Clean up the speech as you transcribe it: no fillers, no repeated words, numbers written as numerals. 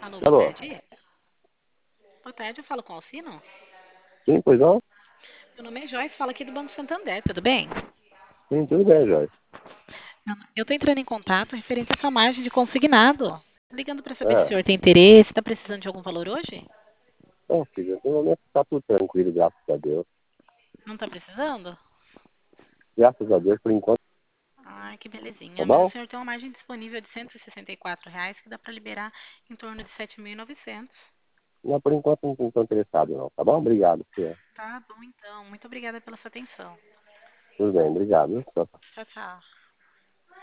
Alô, boa Alô? tarde. Boa tarde, eu falo com o Alcino. Sim, pois não? Meu nome é Joyce, falo aqui do Banco Santander, tudo bem? Sim, tudo bem, Jorge. Eu estou entrando em contato referente à sua margem de consignado. Ligando para saber se o Ah, senhor tem interesse, está precisando de algum valor hoje? não, filho, no momento tá tudo tranquilo, graças a Deus. Não está precisando? Graças a Deus, por enquanto, Ai, que tá belezinha. Mas o bom? senhor tem uma margem disponível de R$ 164 que dá para liberar em torno de 7.900. Não, por enquanto não estou interessado, não, tá bom? Obrigado, filho. Tá bom, então. Muito obrigada pela sua atenção. Tudo bem, obrigado. Tchau, tchau.